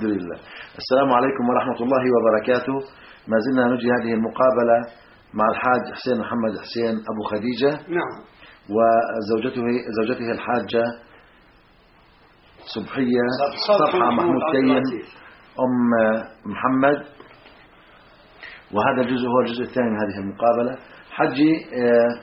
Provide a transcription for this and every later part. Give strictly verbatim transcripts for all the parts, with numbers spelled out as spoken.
الحمد لله. السلام عليكم ورحمة الله وبركاته. ما زلنا نجري هذه المقابلة مع الحاج حسين محمد حسين أبو خديجة. نعم. وزوجته زوجته الحاجة صبحية صبحة محمود كيم أم محمد. وهذا الجزء هو الجزء الثاني من هذه المقابلة. حجي آه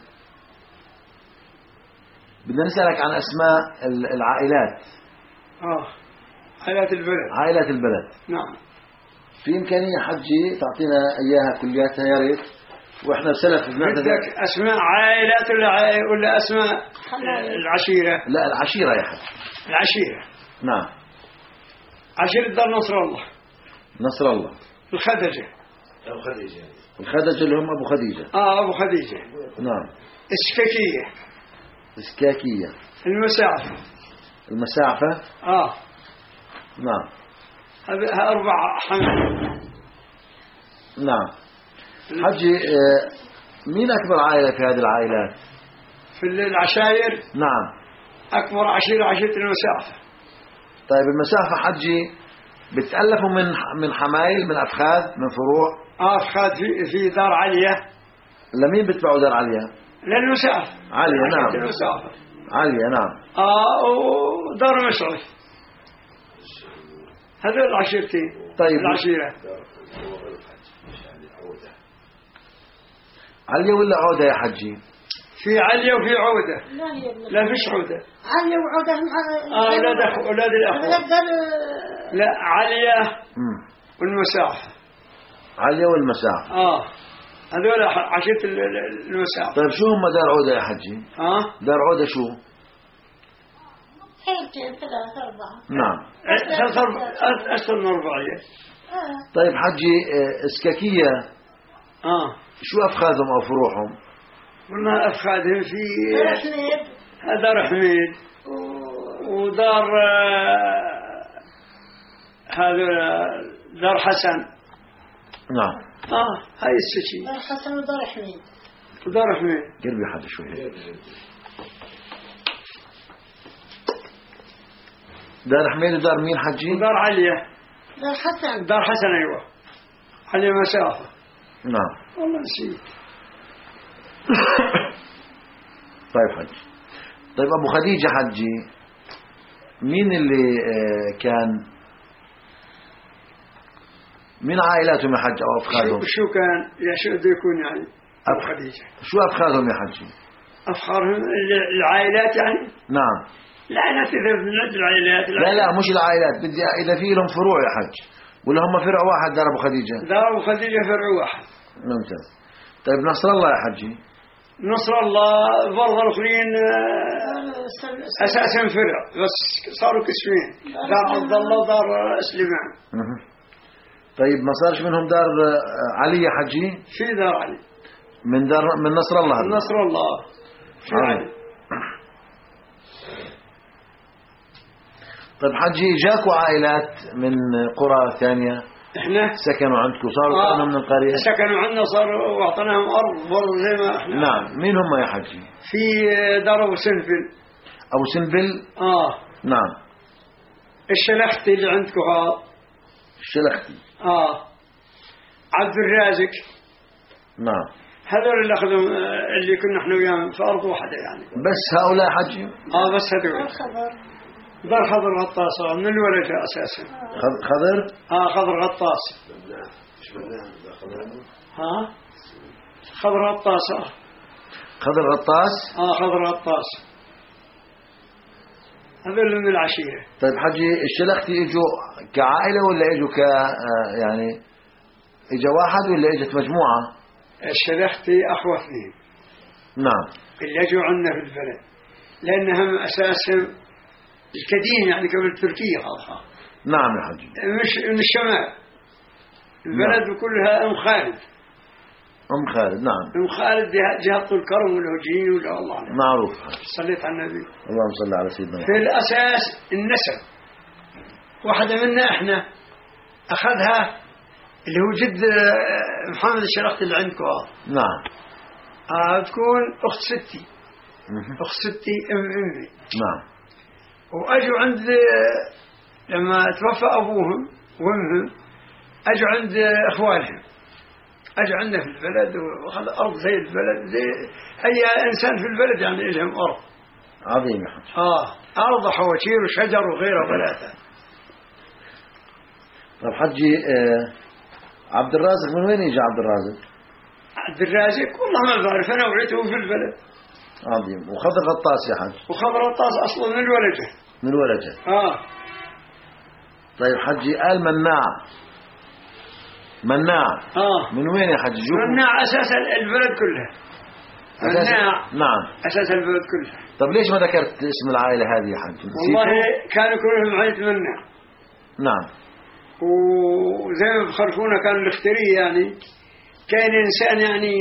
بدنا نسألك عن أسماء العائلات. آه عائلات البلد. عائلات البلد. نعم. في إمكانية حجي تعطينا إياها كلياتها يا ريت، وإحنا سلف بدك أسماء عائلات ولا ولا أسماء العشيرة؟ لا العشيرة يا حج. العشيرة. نعم. عشيرة دار نصر الله. نصر الله. الخدجة. أبو خديجة. الخدجة اللي هم أبو خديجة. آه أبو خديجة. نعم. السكاكية. السكاكية. المساعفة. المساعفة. آه. نعم. هذا أربع حمل. نعم. حجي آه مين أكبر عائلة في هذه العائلات؟ في العشائر. نعم. أكبر عشيرة عشيرة المساعفة. طيب المساعفة حجي بتألفوا من من حمايل، من أفخاذ، من فروع؟ آه أفخاذ في في دار عليا. لمين بتبعوا دار عليا؟ للمساعفة. عليا. نعم. المساعفة. عليا. نعم. آه ودار مشرف. هذول العشيرتين. طيب. العشيرة. عليا ولا عودة يا حجي؟ في عليا وفي عودة. لا هي لا فيش عودة. عليا وعودة. آه أولاد أخو أولاد الأخوة. لا عليا والمساعفة. عليا والمساعفة. آه هذول عشيرة المساعفة. طيب شو هم دار عودة يا حجي؟ آه دار عودة شو؟ هيك ثلاثة أربعة. نعم. ثلاثة أربعة أكثر من أربعية. آه. طيب حجي اسكاكية. آه شو أفخاذهم أو فروعهم؟ قلنا أفخاذهم في دار حميد. دار حميد ودار هذا دار حسن. نعم. آه هاي السكي. دار حسن ودار حميد. ودار حميد. قلبي حد شوي. دار حميد ودار مين حجي؟ ودار عليا. دار حسن. دار حسن أيوة. عليا مسافة. نعم. والله نسيت. طيب حجي. طيب أبو خديجة حجي مين اللي كان من عائلاتهم يا حج أو أفخاذهم؟ شو كان يا شو بده يكون يعني أبو خديجة؟ شو أفخاذهم يا حجي؟ أفخارهم العائلات يعني؟ نعم. العائلات إذا بنعد العائلات. لا لا مش العائلات، بدي إذا في لهم فروع يا حج ولا هم فرع واحد دار أبو خديجة؟ دار أبو خديجة فرع واحد. ممتاز. طيب نصر الله يا حجي؟ نصر الله برضه الآخرين أساسا فرع بس صاروا قسمين، دار عبد الله ودار سليمان. طيب ما صارش منهم دار علي يا حجي؟ في دار علي. من دار من نصر الله. من نصر الله في آه. علي. طيب حجي جاكوا عائلات من قرى ثانية احنا سكنوا عندكم صاروا آه. كانوا من القرية؟ سكنوا عندنا صاروا واعطيناهم أرض برضه زي ما احنا. نعم. مين هم يا حجي؟ في دار أبو سنفل. أبو سنبل. آه نعم. الشلختي اللي عندكم هذا. الشلختي. آه عبد الرازق. نعم. هذول اللي أخذوا اللي كنا احنا وياهم في أرض واحدة يعني. بس هؤلاء حجي؟ آه بس هذول. الخضر. دار خضر غطاس من الولد أساسا. خضر. آه خضر غطاس. ها خضر غطاس. خضر غطاس. آه خضر غطاس. هذول من العشيرة. طيب حجي الشلختي اجوا كعائلة ولا اجوا ك يعني اجا واحد ولا اجت مجموعة؟ الشلختي أخوة اثنين. نعم. اللي اجوا عندنا في البلد لأنهم أساسا الكدين يعني قبل تركيا هذا. نعم يا حجي. مش من الشمال البلد نعم. كلها أم خالد. أم خالد. نعم. أم خالد جهة طول الكرم والهجين ولا الله عليه. معروف. صليت على النبي. اللهم صل على سيدنا. في الأساس النسب واحدة منا إحنا أخذها اللي هو جد محمد الشلختي اللي عندكم. نعم. آه تكون أخت ستي. أخت ستي أم أمي. نعم. وأجوا عند لما توفى أبوهم ومهم أجوا عند إخوانهم، أجوا عندنا في البلد وأخذ أرض زي البلد، زي أي إنسان في البلد يعني لهم أرض. عظيم يا حج. آه أرض وحواشير وشجر وغيره وثلاثة. طيب حجي آه عبد الرازق من وين يجي عبد الرازق؟ عبد الرازق والله ما بعرف، أنا وعيته في البلد. عظيم. وخضر غطاس يا حج؟ وخضر غطاس أصلا من الولجة. من الولجة. آه. طيب حجي آل مناع، مناع آه من وين يا حج؟ مناع أساس البلد كلها. مناع نعم أساس البلد كلها. طب ليش ما ذكرت اسم العائلة هذه يا حج؟ والله كانوا كلهم عائلة مناع. نعم. وزي ما بخرفونا كان الاختري يعني كان إنسان يعني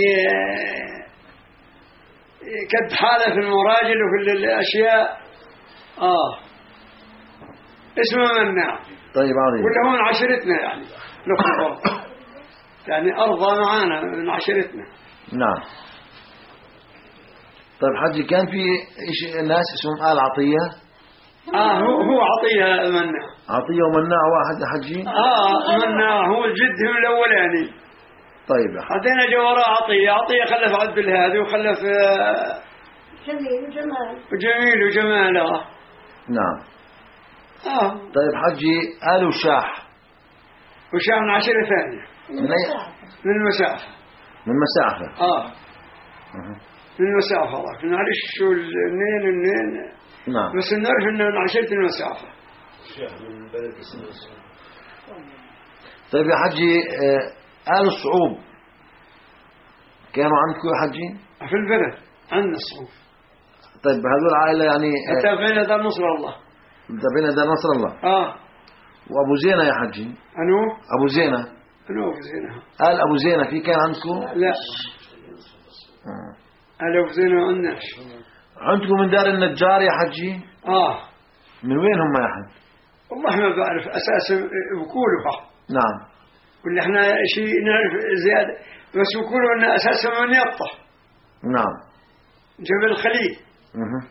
كد حاله في المراجل وفي الأشياء. آه اسمه مناع. طيب عظيم. ولا هو من عشيرتنا يعني نخل يعني أرضى معانا من عشيرتنا. نعم. طيب حجي كان في إيش ناس اسمهم آل عطية؟ آه هو هو عطية مناع. عطية ومناع واحد يا حجي؟ آه مناع هو جدهم الأولاني. طيب يا حجي. بعدين جاء وراء عطية، عطية خلف عبد الهادي وخلف جميل وجمال وجميل وجمال. آه. نعم. آه. طيب حجي آل وشاح. وشاح من عشرة ثانية. من من المسافة. من مسافة. آه. أه. من المسافة الله. معلش شو الاثنين الاثنين. نعم. بس نعرف إنه من عشرة المسافة. من بلد اسمه. طيب يا حجي آل الصعوب كانوا عندكم يا حجي؟ في البلد عندنا الصعوب. طيب هذول عائلة يعني تابعين دار نصر الله. تابعين دار نصر الله. آه. وأبو زينة يا حجي؟ أنو؟ أبو زينة. أنو أبو زينة؟ آل أبو زينة في كان عندكم؟ لا. آه. آل أبو زينة ما عندناش. عندكم من دار النجار يا حجي؟ آه. من وين هم يا حج؟ والله ما بعرف أساسا بقولوا. نعم. واللي احنا شيء نعرف زيادة بس بقولوا أن أساسا من يطح. نعم. جبل الخليل. اها.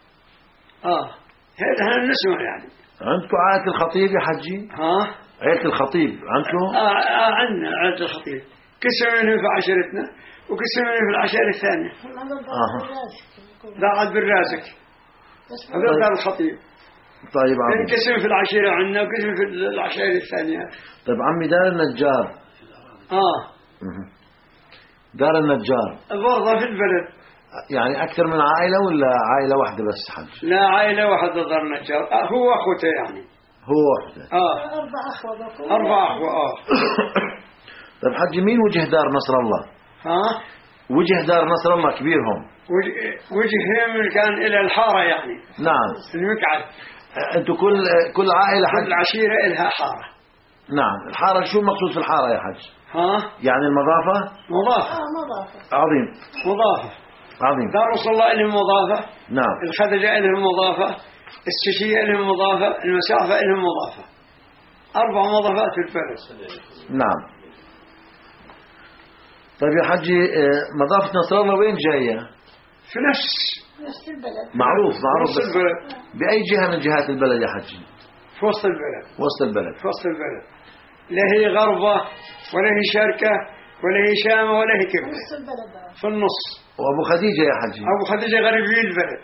آه هذا احنا نسمع يعني. عندكم عائلة الخطيب يا حجي؟ ها؟ عائلة الخطيب عندكم؟ آه, آه عندنا عائلة الخطيب. قسم منهم في عشيرتنا وقسم منهم في العشيرة الثانية. آه. ذا عبد الرازق. هذا دار الخطيب. طيب عمي. قسم في العشيرة عندنا وقسم في العشيرة الثانية. طيب عمي دار النجار. آه. اها. دار النجار. برضه في البلد. يعني أكثر من عائلة ولا عائلة واحدة بس حج؟ لا عائلة واحدة دار النجار. آه هو أخوته يعني. هو واحدة. آه. أربع أخوة. أربع أخوة. آه. طيب حجي مين وجه دار نصر الله؟ ها؟ وجه دار نصر الله كبيرهم. وجههم كان إلى الحارة يعني. نعم. المقعد. أنتوا كل كل عائلة حج. كل عشيرة إلها حارة. نعم. الحارة شو المقصود في الحارة يا حج؟ ها؟ يعني المضافة؟ مضافة. آه مضافة. عظيم. مضافة. عظيم. دار رسول الله إلهم مضافة. نعم. الخدجة إلهم مضافة. السشية إلهم مضافة. المسافة إلهم مضافة. أربع مضافات في البلد. نعم. طيب يا حجي مضافة نصر الله وين جاية؟ في نفس نفس البلد. معروف معروف. نفس البلد. بأي جهة من جهات البلد يا حجي؟ في وسط البلد. وسط البلد. في وسط البلد. لا هي غربة ولا هي شركة ولا هي شامة ولا هي كبرة. نفس البلد. في النص. وأبو خديجة يا حجي؟ أبو خديجة غربي البلد.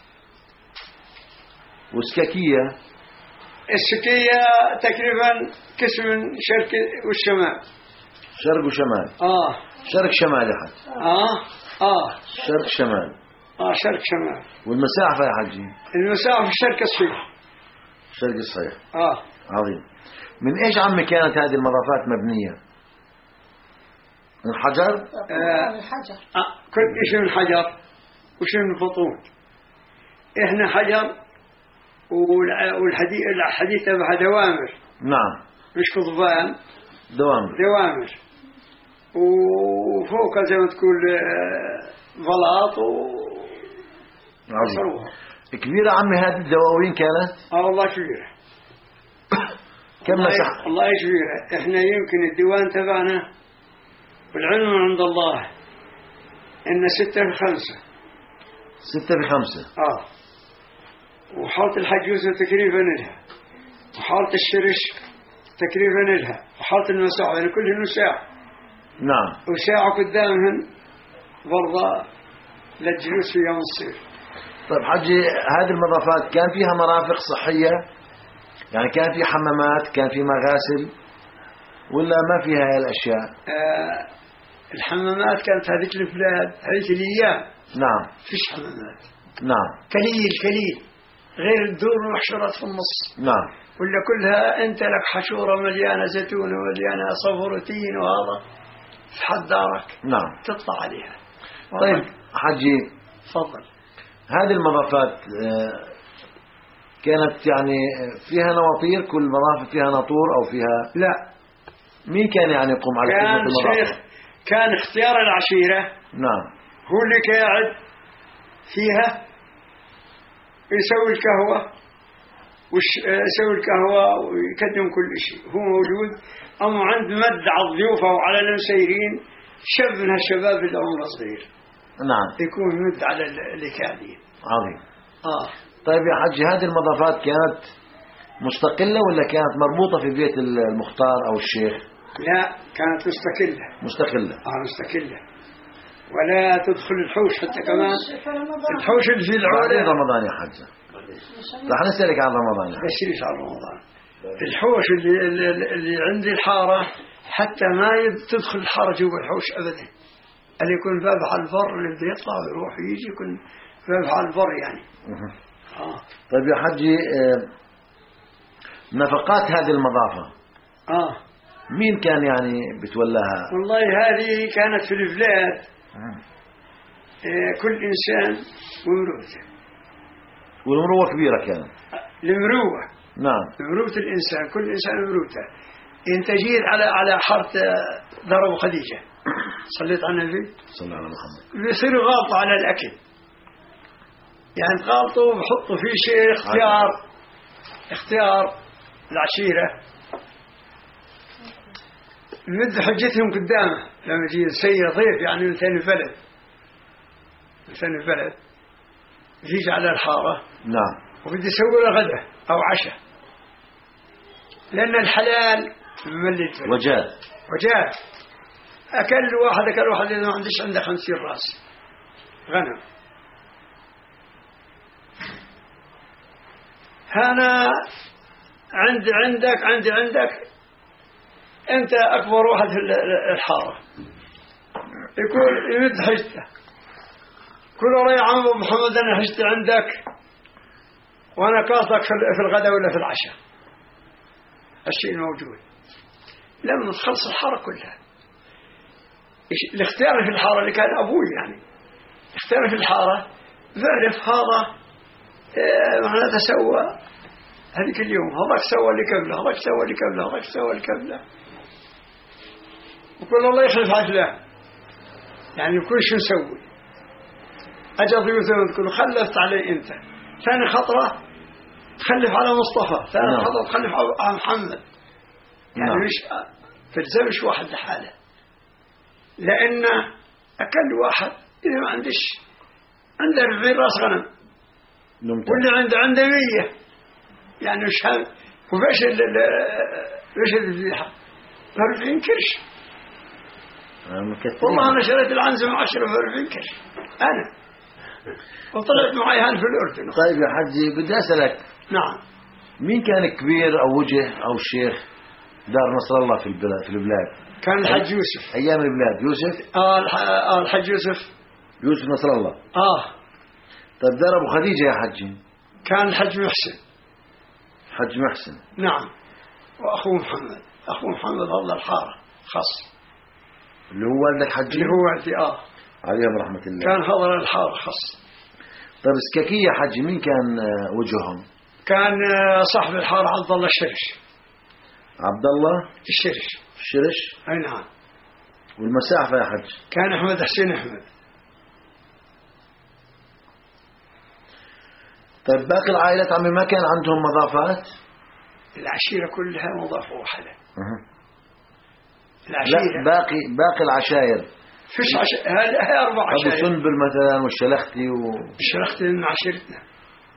وسكاكية؟ السكية تقريبا قسم شرق والشمال. شرق وشمال. آه. شرق شمال يا حجي. آه. آه. شرق شمال. آه شرق شمال. والمسافة يا حجي؟ المسافة في الشرق الصحيح. شرق الصحيح. آه. عظيم. من إيش عمي كانت هذه المضافات مبنية؟ من حجر؟ آه. الحجر. آه. كل شيء من حجر وشيء من فطون. إحنا حجر والحديث الحديث تبع دوامر. نعم. مش قضبان. دوامر. دوامر. وفوق زي ما تقول بلاط و عظيم. كبيرة عمي هذه الدواوين كانت؟ اه والله كبيرة. كم مساحة؟ والله كبيرة. احنا يمكن الديوان تبعنا والعلم عند الله ان ستة في خمسة. ستة في خمسة. اه. وحالة الحج يوسف تقريبا لها. وحالة الشرش تقريبا لها وحاط المساع يعني كلهن ساعة نعم. وساعة قدامهن برضه للجلوس في يوم الصيف. طيب حجي هذه المضافات كان فيها مرافق صحية يعني كان في حمامات كان في مغاسل ولا ما فيها هاي الأشياء؟ آه الحمامات كانت هذيك البلاد هذيك الأيام نعم فيش حمامات نعم قليل قليل غير الدور والمحشرات في النص نعم ولا كلها أنت لك حشورة مليانة زيتون ومليانة صفر وتين وهذا في حد دارك نعم تطلع عليها. طيب حجي تفضل. هذه المضافات كانت يعني فيها نواطير كل مضافة فيها ناطور أو فيها لا مين كان يعني يقوم على خدمة كان المضافة؟ شيخ كان اختيار العشيرة نعم هو اللي قاعد فيها يسوي القهوة وش يسوي القهوة ويقدم كل شيء هو موجود. أما عند مد على الضيوف أو على المسيرين شاب من هالشباب اللي عمره صغير نعم يكون مد على اللي قاعدين. عظيم. آه طيب يا حجي هذه المضافات كانت مستقلة ولا كانت مربوطة في بيت المختار أو الشيخ؟ لا كانت مستقلة. مستقلة. آه مستقلة ولا تدخل الحوش حتى كمان الحوش اللي في العولة. بعدين رمضان يا حجة رح نسألك عن رمضان يا حجة. بشريش عن رمضان. الحوش اللي, اللي, اللي عند الحارة حتى ما تدخل الحارة جوا الحوش أبدا. اللي يكون باب على البر اللي بده يطلع ويروح ويجي يكون باب على البر يعني. آه. طيب يا حجي نفقات هذه المضافة آه مين كان يعني بتولاها؟ والله هذه كانت في البلاد آه كل إنسان ومروته. والمروة كبيرة كانت. المروة نعم مروة الإنسان كل إنسان مروته. أنت جيت على على حارة دار أبو خديجة صليت على النبي صلى الله عليه وسلم بيصيروا غالطة على الأكل يعني غالطوا بحطوا فيه شيء اختيار اختيار العشيرة يمد حجتهم قدامه لما يجي سيء ضيف يعني من ثاني البلد من ثاني البلد يجي على الحارة. نعم وبدي يسوي له غدا أو عشاء لأن الحلال مملي الفلس وجاد وجاد أكل واحد أكل واحد إذا ما عندش عنده خمسين راس غنم. هنا عند عندك عندي عندك أنت أكبر واحد في الحارة يقول يمد حجته كل رأي عم أبو محمد أنا حجتي عندك وأنا كاصك في الغداء ولا في العشاء. الشيء موجود لما تخلص الحارة كلها. الاختيار في الحارة اللي كان أبوي يعني اختيار في الحارة ذلك هذا معناته سوى هذيك اليوم هذاك سوى اللي قبله هذاك سوى اللي قبله هذاك سوى اللي قبله وكل الله يخلف عجله يعني كل شو نسوي. أجا ضيوثهم تقول خلفت علي أنت ثاني خطرة تخلف على مصطفى ثاني نعم. خطرة تخلف على محمد يعني نعم. مش تلزمش واحد لحاله لأن أكل واحد إذا ما عندش عنده أربعين راس غنم واللي عنده عنده مية يعني مش هم وفيش ال فيش الذبيحة أربعين كرش. والله أنا شريت العنزة مع عشرة وأربعين كرش أنا وطلعت معي هان في الأردن. طيب يا حجي بدي أسألك نعم مين كان كبير أو وجه أو شيخ دار نصر الله في البلاد في البلاد؟ كان الحج يوسف أيام البلاد يوسف آه, آه الحج يوسف يوسف نصر الله. آه طيب دار أبو خديجة يا حجي كان الحج محسن حج محسن. نعم وأخوه محمد أخوه محمد الله الحارة خاص اللي هو والدك حجي اللي هو والدي آه عليهم رحمة الله كان حضر الحارة خاص. طيب اسكاكية حجي مين كان وجههم؟ كان صاحب الحارة عبد الله الشرش عبد الله الشرش الشرش. أي نعم. والمساحة يا حج كان أحمد حسين أحمد. طيب باقي العائلات عمي ما كان عندهم مضافات؟ العشيرة كلها مضافة واحدة. أه. العشيرة لا باقي باقي العشائر فيش عش... هاي أربع أبو عشائر. سنبل مثلا والشلختي و... الشلختي من عشيرتنا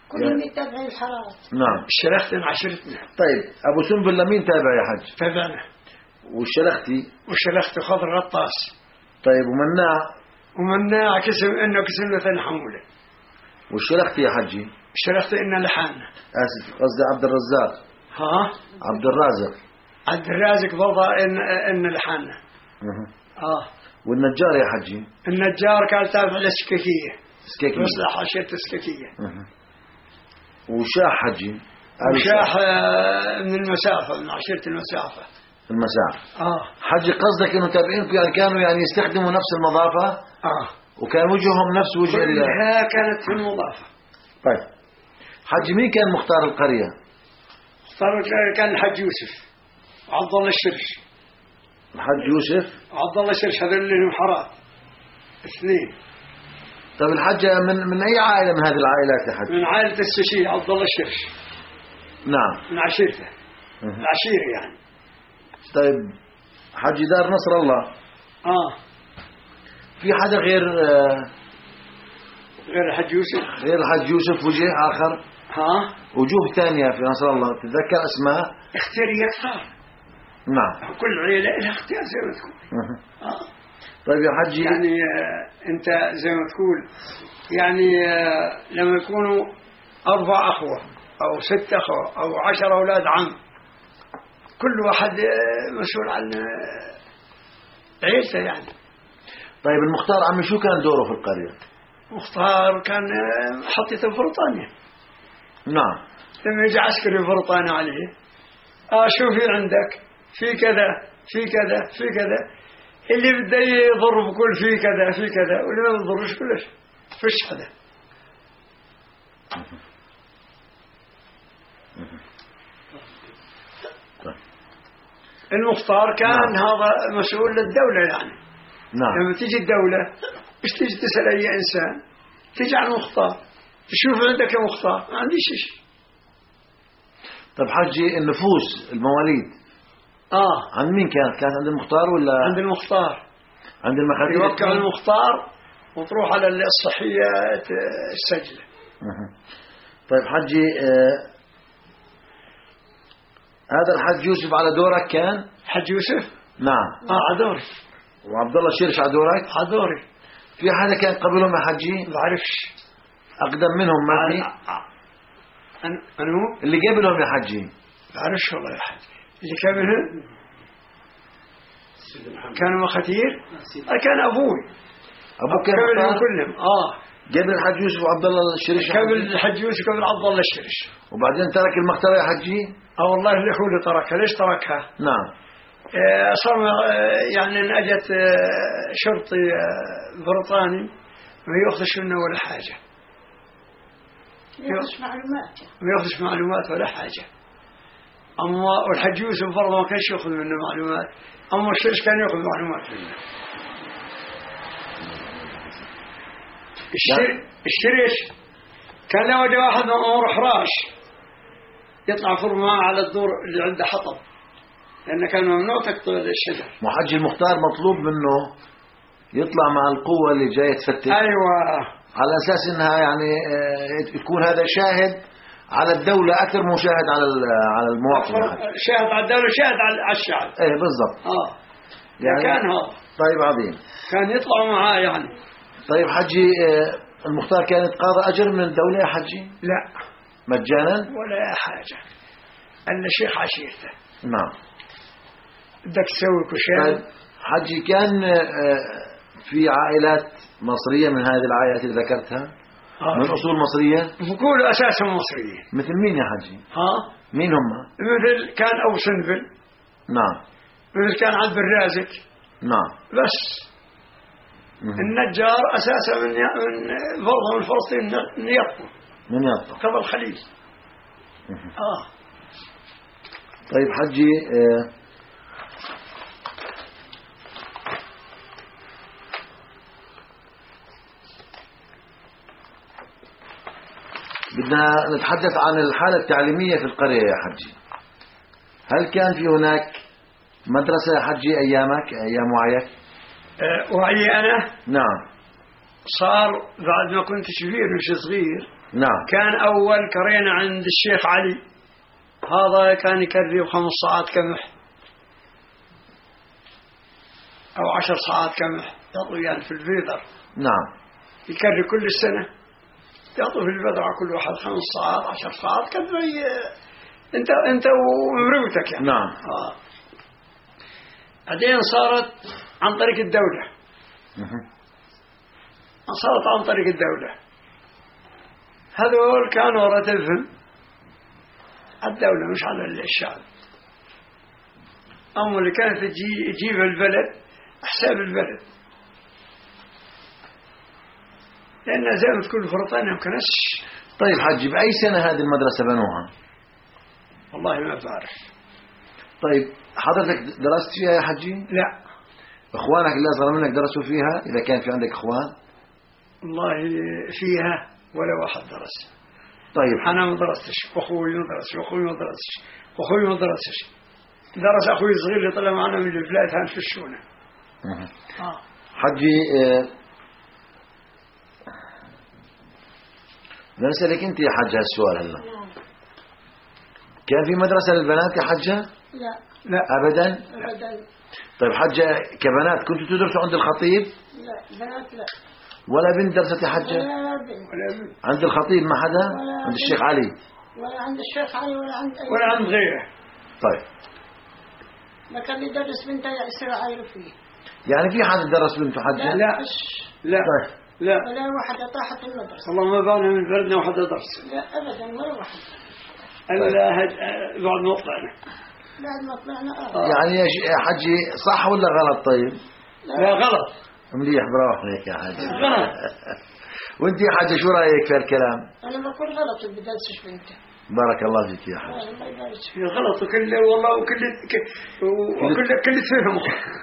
كلهم يتبعوا الحرارة. نعم. الشلختين عشرتنا. طيب أبو سنبل لمين تابع يا حج؟ تبعنا. والشلختي؟ والشلختي خضر غطاس. طيب ومناع؟ ومناع كسم إنه كسمنا ثاني حمولة. والشلختي يا حجي؟ الشلختي إنه لحانا. آسف قصدي عبد الرزاق. ها؟ عبد الرازق. عبد الرازق برضه إن إن لحانا. آه. والنجار يا حجي؟ النجار كان تابع للسككية. سككية. مصلحة عشيرة السككية. وشاح حجي؟ وشاح من المسافة، من عشيرة المسافة. المسافة. آه. حجي قصدك إنه تابعينكم يعني كانوا يعني يستخدموا نفس المضافة؟ آه. وكان وجههم نفس وجه ال كلها كانت في المضافة. طيب. حجي مين كان مختار القرية؟ مختار كان الحج يوسف وعبد الله الشرش. الحج يوسف؟ عبد الله الشرش هذول اللي هم حرات. اثنين. طيب الحج من من أي عائلة من هذه العائلات يا حج؟ من عائلة السشي عبد الله الشرش. نعم. من عشيرته. العشيرة يعني. طيب حج دار نصر الله. آه. في حدا غير آه غير الحج يوسف؟ غير الحج يوسف وجه آخر؟ ها؟ وجوه ثانية في نصر الله تتذكر أسماء؟ اختياري أكثر. نعم. كل عيلة لها اختيار زي ما تقول. آه. طيب يا حجي يعني آه أنت زي ما تقول يعني آه لما يكونوا أربع أخوة أو ست أخوة أو عشر أولاد عم، كل واحد آه مسؤول عن آه عيلته يعني. طيب المختار عمي شو كان دوره في القرية؟ مختار كان آه حطيته ببريطانيا. نعم. لما يجي عسكري بريطاني عليه، آه شوفي عندك في كذا في كذا في كذا، اللي بده يضر بكل في كذا في كذا، واللي ما بيضرش كلش فيش حدا. المختار كان نعم. هذا مسؤول للدولة يعني. نعم. لما تيجي الدولة ايش تيجي تسأل أي إنسان، تيجي على المختار تشوف عندك يا مختار، ما عنديش شيء. طب حجي النفوس المواليد آه عند مين كانت؟ كانت عند المختار ولا عند المختار؟ عند المخاتير. يوكل المختار وتروح على الصحية السجلة. طيب حجي آه هذا الحج يوسف على دورك كان؟ حج يوسف؟ نعم. آه على دوري. وعبد الله الشرش على دورك؟ على دوري. في حدا كان قبلهم يا حجي؟ ما بعرفش. أقدم منهم ما في؟ أنو؟ اللي قبلهم يا حجي؟ ما بعرفش والله يا حج. اللي قبلهم كانوا مخاتير؟ آه كان أبوي. أبوك كان قبلهم كلهم. آه. قبل الحج يوسف وعبد الله الشرش؟ قبل الحج يوسف قبل عبد الله الشرش. وبعدين ترك المختار يا حجي؟ اه والله اللي هو اللي تركها. ليش تركها؟ نعم. آه صار آه يعني ان اجت آه شرطي آه بريطاني ما ياخذش منه ولا حاجه. ما ياخذش معلومات. ما ياخذش معلومات ولا حاجه. اما والحج يوسف برضه ما كانش ياخذ منه معلومات، اما الشرش كان ياخذ معلومات منه. الشرش كان له وجه واحد مأمور حراش يطلع فوق الماء على الدور اللي عنده حطب، لأنه كان ممنوع تقطع الشجر. محج المختار مطلوب منه يطلع مع القوة اللي جاية تفتش. أيوة. على أساس إنها يعني يكون هذا شاهد على الدولة أكثر من شاهد على على المواطن. شاهد على الدولة شاهد على الشعب. إيه بالضبط. آه. يعني كان هذا. طيب عظيم. كان يطلع معاه يعني. طيب حجي المختار كان يتقاضى أجر من الدولة يا حجي؟ لا. مجانا؟ ولا حاجة. أنا شيخ عشيرته. نعم. بدك تسوي كشان. طيب حجي كان في عائلات مصرية من هذه العائلات اللي ذكرتها؟ آه. من أصول مصرية؟ بقولوا أساسا مصرية. مثل مين يا حجي؟ ها؟ مين هم؟ مثل كان أبو سنبل. نعم. مثل كان عبد الرازق. نعم. بس. مم. النجار أساسا من من فرضه من فلسطين من يطلع. من يطلع. قبل الخليل. آه. طيب حجي آه بدنا نتحدث عن الحالة التعليمية في القرية يا حجي. هل كان في هناك مدرسة يا حجي أيامك أيام وعيك؟ أه وعي أنا؟ نعم. صار بعد ما كنت كبير مش صغير نعم. كان أول كرينا عند الشيخ علي، هذا كان يكري خمس ساعات كمح أو عشر ساعات كمح، يعطوا يعني في الفيدر. نعم. يكري كل السنة، يعطوا في الفيدر على كل واحد خمس ساعات عشر ساعات كذي، أنت أنت ومروتك يعني. نعم. آه. بعدين صارت عن طريق الدولة، صارت عن طريق الدولة. هذول كانوا راتبهم الدولة مش على الشعب. أما اللي كانت تجي يجيب البلد حساب البلد، لأن زي ما تقول فرطان يمكنش. طيب حجي، بأي سنة هذه المدرسة بنوها؟ والله ما بعرف. طيب حضرتك درست فيها يا حجي؟ لا. اخوانك اللي اصغر منك درسوا فيها اذا كان في عندك اخوان؟ والله فيها ولا واحد درس. طيب انا ما درستش، واخوي ما درسش، واخوي ما درسش، واخوي ما درسش. درس اخوي الصغير اللي طلع معنا من البلاد هان في الشونه. اه حجي، آه بنسألك انت يا حجة السؤال هلا. كان في مدرسة للبنات يا حجة؟ لا لا ابدا. ابدا. طيب حجة، كبنات كنتوا تدرسوا عند الخطيب؟ لا بنات لا. ولا بنت درست يا حجة؟ ولا بنت. ولا بنت. عند الخطيب ما حدا؟ عند الشيخ علي؟ ولا عند الشيخ علي ولا عند أي ولا عند غيره. طيب ما كان يدرس بنته يصير عاير فيه. يعني في حد درس بنته حجة؟ لا لا طيب. لا ولا واحدة طاحت المدرسة. والله ما بالنا من بلدنا واحدة درس. لا أبدا ولا واحدة. إلا بعد ما طلعنا. بعد ما طلعنا آه. يعني يا حجي صح ولا غلط؟ طيب لا غلط. مليح، برافو عليك يا حجي. غلط. وانت يا حجة شو رأيك في الكلام؟ أنا بقول غلط اللي بدرسش بنته. بارك الله فيك يا حجي. الله يبارك فيك. غلط وكل والله وكل وكل كل فهم.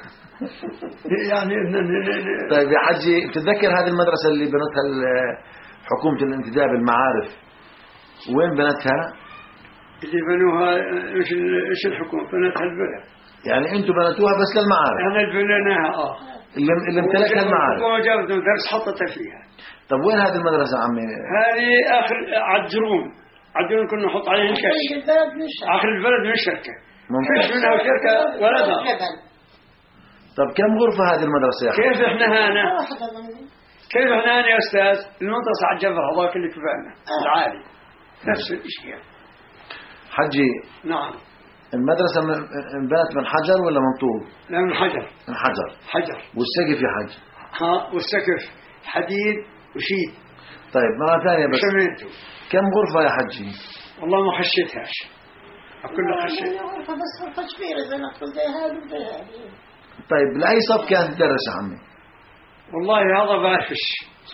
يعني طيب يا حجي، بتتذكر هذه المدرسة اللي بنتها حكومة الانتداب المعارف، وين بنتها؟ اللي بنوها ايش ايش الحكومة بنتها البلد. يعني انتم بنتوها بس للمعارف؟ احنا اللي بنيناها اه. اللي اللي امتلكها المعارف. الحكومة جابت مدرس حطتها فيها. طب وين هذه المدرسة عمي؟ هذه اخر عجرون، عجرون كنا نحط عليه الكاش. البلد من الشركة. اخر البلد من الشركة. ممكن. فيش منها شركة ولا دار. طب كم غرفة هذه المدرسة يا حجي؟ كيف احنا هنا؟ واحدة مني. كيف احنا هنا يا استاذ؟ المدرسة على الجبل هذاك اللي كفانا العالي نفس الشيء. حجي نعم. المدرسة انبنت من حجر ولا من طوب؟ لا من حجر. من حجر. حجر. والسقف يا حج؟ ها والسقف حديد وشيد. طيب مرة ثانية بس. شميته. كم غرفة يا حجي؟ والله ما خشيتهاش. كلها خشيت. غرفة بس غرفة كبيرة زي ما تقول زي هذه وزي هذه. طيب لأي صف كانت تدرس يا عمي؟ والله هذا بعرفش.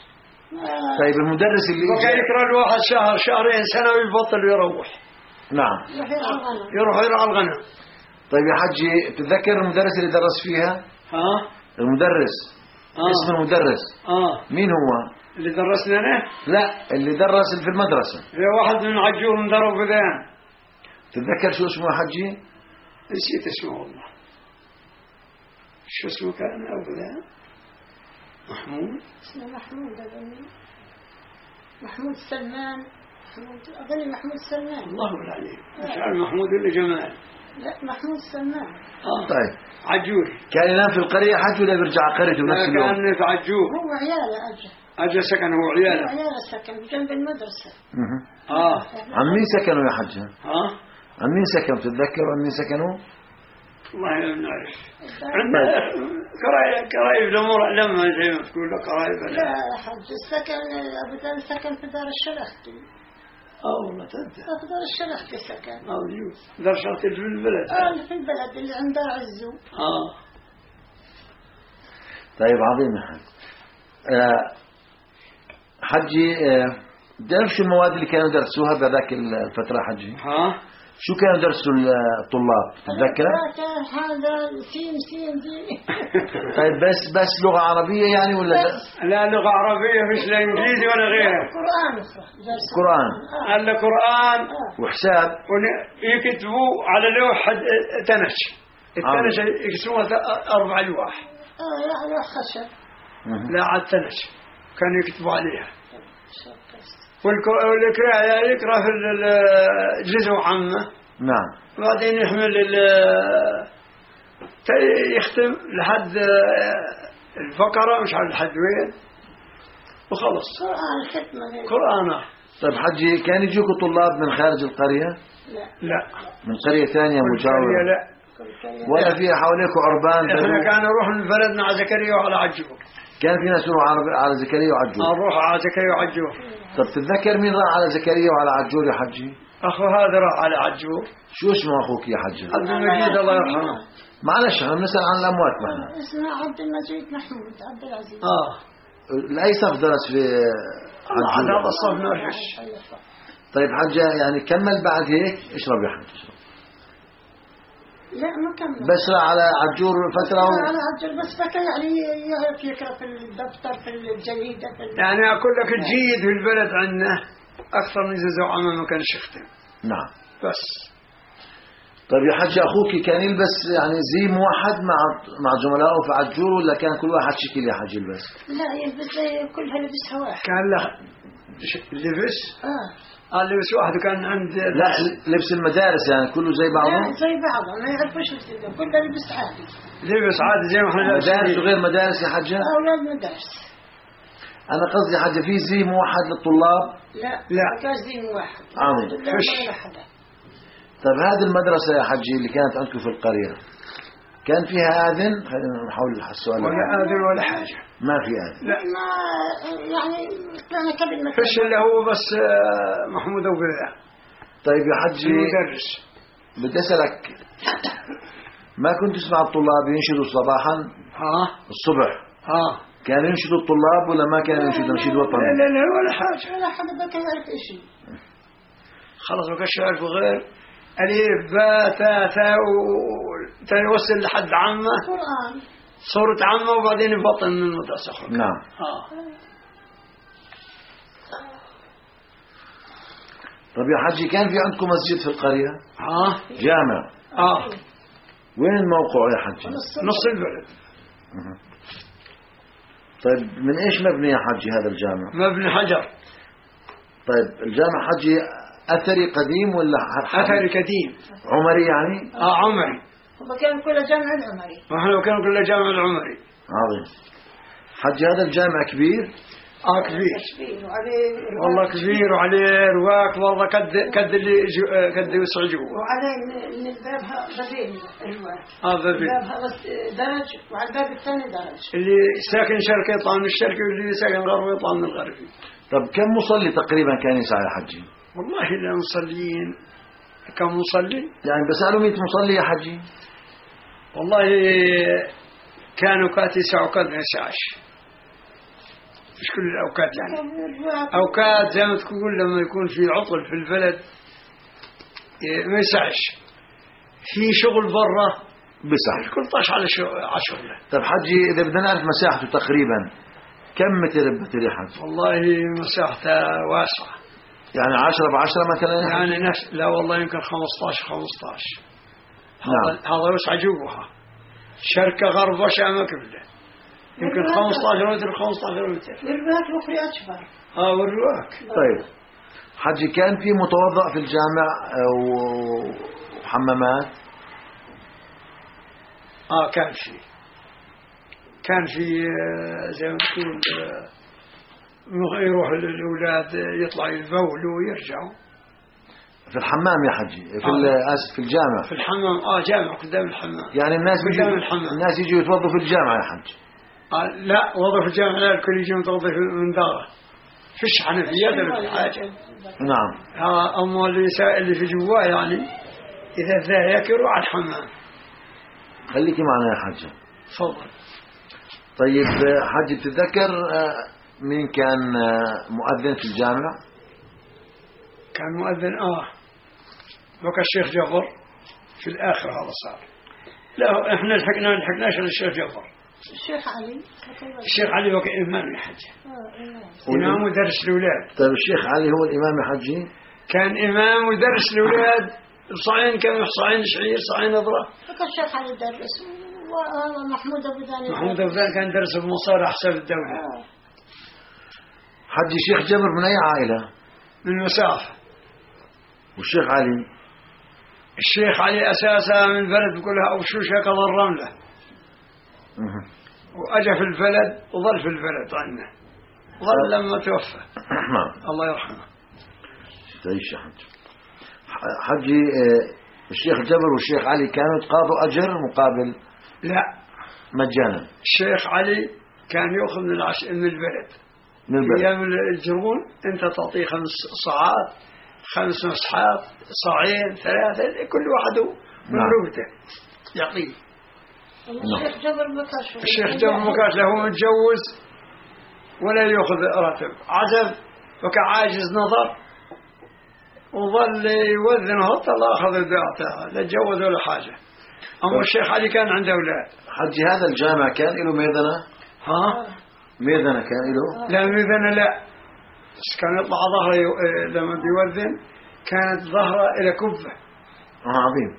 طيب المدرس اللي وكان يقرأ الواحد شهر شهرين سنة ويبطل ويروح. نعم. يروح يرعى الغنم. طيب يا حجي، تتذكر المدرس اللي درس فيها؟ ها؟ المدرس. آه. اسم المدرس. اه. مين هو؟ اللي درسنا أنا؟ لا، اللي درس في المدرسة. اللي واحد من عجور من درب بذان. تتذكر شو اسمه يا حجي؟ نسيت اسمه والله. شو اسمه كان أبو ذان؟ محمود. اسمه محمود أظني. محمود سلمان. محمود أظني محمود سلمان. الله العليم. مش عارف محمود ولا جمال. لا محمود سلمان. آه. طيب. عجور. كان ينام في القرية حج ولا بيرجع قريته بنفس اليوم؟ كان في عجور. هو عياله أجل. أجل سكن هو هو عياله. عياله سكن بجنب المدرسة. آه. عن مين سكنوا يا حج؟ ها؟ عن مين سكنوا؟ تتذكروا عن مين سكنوا؟ والله ما نعرف. عندنا قرايب قرايب الأمور لما زي ما تقول قرايب. لا حج السكن أبو ذر سكن في دار الشرختي. اه والله تنتهي. في دار الشرختي سكن. اه اليوم دار شرطي في البلد. آه في البلد اللي عند دار عزو. اه. طيب عظيم يا حج. آه حجي، آه تعرف شو المواد اللي كانوا يدرسوها بذاك الفترة حجي؟ ها؟ شو كانوا يدرسوا الطلاب؟ تتذكر؟ هذا سين سين دي. طيب بس بس لغة عربية يعني ولا لا؟ لا لغة عربية مش لا إنجليزي ولا غيره. قرآن. قرآن. قال قرآن وحساب. ويكتبوا على لوح تنش. التنش يقسموها أربع لوح. اه يعني خشب. لا على التنش كانوا يكتبوا عليها. والكراء يقرأ في الجزء عامة. نعم. بعدين يحمل يختم لحد الفقرة مش على لحد وين وخلص. قرآن ختمة. قرآن. طيب حجي كان يجوكوا طلاب من خارج القرية؟ لا. لا. من قرية ثانية مجاورة؟ لا. ولا فيها حواليكوا عربان؟ احنا كان نروح من بلدنا على زكريا وعلى عجور. كان في ناس يروحوا على زكريا وعجور؟ نروح على زكريا وعجور. طب تتذكر مين راح على زكريا وعلى عجور يا حجي؟ أخو هذا راح على عجور. شو اسمه أخوك يا حجي؟ عبد المجيد الله يرحمه. معلش احنا بنسأل عن الأموات معنا. اسمه عبد المجيد محمود عبد العزيز. آه. لأي صف درس في عجور؟ هذا الصف نرجش. طيب حجة يعني كمل بعد هيك اشرب يا حجي. لا ما كمل. بس على عجور فترة و... على عجور بس بكى يعني يعرف يقرأ في الدفتر في الجريدة في ال... يعني أقول لك الجيد في البلد عندنا أكثر من زوج عمه ما كانش يختم. نعم. بس. طيب يا حجة أخوك كان يلبس يعني زي موحد مع مع زملائه في عجور ولا كان كل واحد شكل يا حجي يلبس؟ لا يلبس كلها لبسها واحد. كان له لبس. آه. آه لبس واحد وكان عند. لا لبس المدارس يعني كله زي بعضه؟ لا زي بعضه ما يعرفوش يلبسوا كله لبس عادي. لبس عادي زي ما احنا لابسين. مدارس وغير مدارس يا حجة؟ أولاد مدارس. أنا قصدي حجة في زي موحد للطلاب؟ لا. لا. ما كانش زي واحد. عظيم. طيب هذه المدرسة يا حجي اللي كانت عندكم في القرية كان فيها آذن؟ خلينا نحاول السؤال. ولا آذن ولا حاجة. ما في آذن. لا. ما يعني كان كلمة. فش اللي هو بس محمود أبو بلال. طيب يا حجي. المدرس. بدي أسألك ما كنت تسمع الطلاب ينشدوا صباحا؟ ها. الصبح. ها. كان ينشدوا الطلاب ولا ما كان ينشدوا نشيد وطني؟ لا لا لا ولا حاجة. ولا حدا بكى يعرف شيء. خلاص ما كانش يعرف غير ألف باء تاء ثاء وتوصل لحد عامة. قرآن. صورة عامة وبعدين يبطن من المدرسة. نعم. آه. طيب يا حجي كان في عندكم مسجد في القرية؟ ها. جامع. آه. وين موقعه يا حجي؟ نص البلد. طيب من ايش مبني يا حجي هذا الجامع؟ مبني حجر. طيب الجامع حجي أثري قديم ولا أثري قديم؟ عمري يعني؟ آه عمري. وكان كل جامع العمري. ونحن كانوا كل جامع العمري. عظيم. حجي هذا الجامع كبير؟ آه كبير. كبير وعليه. والله كبير وعليه رواق والله قد قد اللي قد يوسع جوا. وعليه من الباب بابين الرواق. آه بابين. الباب بس درج وعلى الباب الثاني درج. اللي ساكن شرقي يطلع من الشرقي واللي ساكن غربي يطلع من الغربي. طب كم مصلي تقريبا كان يسعى يا حجي؟ والله لا مصلين. كم مصلي؟ يعني بسألوا مية مصلي يا حجي؟ والله كانوا كات يسعوا وكات ما يسعش. مش كل الأوقات يعني. أوقات زي ما تقول لما يكون في عطل في البلد ما يسعش. في شغل برا بسع. كل طاش على شغله. طب حجي إذا بدنا نعرف مساحته تقريبا كم متر بمتر يا حجي؟ والله مساحته واسعة. يعني عشرة بعشرة مثلا؟ يعني نفس لا والله يمكن خمسطاش خمسطاش. نعم. هذا وسع جوها. شركة غرب وشام كبده. يمكن خمسطاش متر خمسطاش متر. الرواق الأخرى أكبر. آه والرواق. طيب حجي كان في متوضأ في الجامع وحمامات؟ آه كان في. كان في زي ما تقول يروح الأولاد يطلعوا يبولوا ويرجعوا. في الحمام يا حجي في آه. في الجامع. في الحمام آه جامع قدام الحمام. يعني الناس قدام بيجوا الحمام. الناس يجوا يتوضوا في الجامع يا حجي. آه لا وظف الجامع لا الكل يجي يتوظف من داره. فيش حنفيات ولا حاجة. نعم. آه أما اللي اللي في جواه يعني إذا ذا يكروا على الحمام. خليكي معنا يا حجي. تفضل. طيب حجي تتذكر مين كان مؤذن في الجامع؟ كان مؤذن آه بقى الشيخ جعفر في الآخر هذا صار. لا إحنا لحقنا لحقناش على الشيخ جعفر. الشيخ علي. الشيخ علي بقى إمام يا حجي. آه إمام. إمام ودرس الأولاد. طيب الشيخ علي هو الإمام يا حجي؟ كان إمام ودرس الأولاد. صاعين كم صاعين شعير صاعين أضرة. بقى الشيخ علي درس ومحمود أبو ذاني. محمود أبو ذاني كان درس بمصارع حساب الدولة. آه. حجي شيخ جبر من أي عائلة؟ من مسافة. والشيخ علي الشيخ علي أساسا من البلد كلها أوشوشة كذا الرملة، وأجى في البلد وظل في البلد عنه، ظل لما توفى الله يرحمه. تعيش يا حج. حجي الشيخ جبر والشيخ علي كانوا يتقاضوا أجر مقابل؟ لا، مجانا. الشيخ علي كان يأخذ من العش... من البلد من البلد. أيام الجرون أنت تعطيه خمس صاعات، خمس مسحات، صاعين، ثلاثة، كل واحد مملوكته يعطيه. الشيخ جبر مكاش الشيخ جبر مكاش له متجوز ولا يأخذ راتب، عزب وكعاجز نظر وظل يوذن هط الله أخذ البيعة، لا تجوز ولا حاجة. أما الشيخ علي كان عنده أولاد. حجي هذا الجامع كان له ميدنة؟ ها؟ ميدنة كان له؟ لا ميدنة لا، بس كان يطلع ظهره لما بيوذن كانت ظهره إلى كبة. آه عظيم.